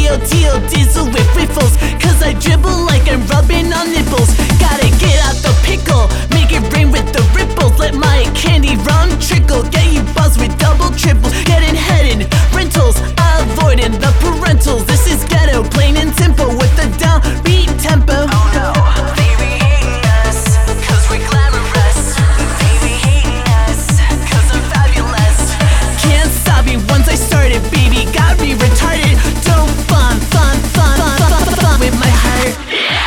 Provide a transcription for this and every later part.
Real deal diesel with riffles, cause I dribble like I'm rubbing on nipples. Gotta get out the pickle, make it rain with the ripples. Let my candy rum trickle, get you buzzed with double triples. Getting headed, rentals, avoiding the parentals. This is ghetto, plain and simple, with the downbeat tempo. Oh no, they be hating us, cause we glamorous. They be hating us, cause I'm fabulous. Can't stop me once I started, baby, got me retarded. Don't fun with my heart.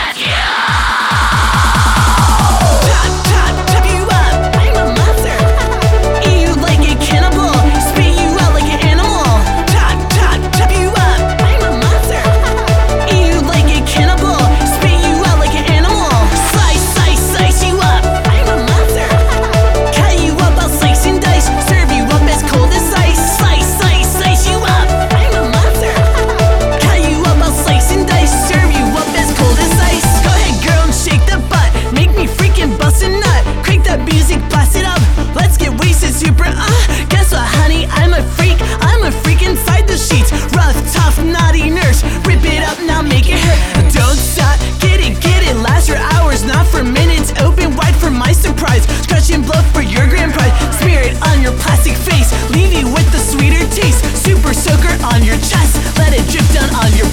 Chop you up, I'm a monster. Eat you like a cannibal, spit you out like an animal. Chop you up, I'm a monster. Eat you like a cannibal, spit you out like an animal. Slice you up, I'm a monster. Cut you up, I'll slice and dice, serve you up as cold as ice. Slice you up, I'm a monster. Cut you up, I'll slice and dice, serve you up as cold as ice. Go ahead, girl, and shake the butt, make me freaking bust a nut. Crank that music, blast it up, let's get wasted super. Guess what, honey, I'm a freak inside the sheets. Rough, tough, naughty nurse, rip it up, now make it hurt. Don't stop, get it, last for hours, not for minutes. Open wide for my surprise, scratch and blow for your grand prize. Smear it on your plastic face, leave you with the sweeter taste. Super soaker on your chest, let it drip down on your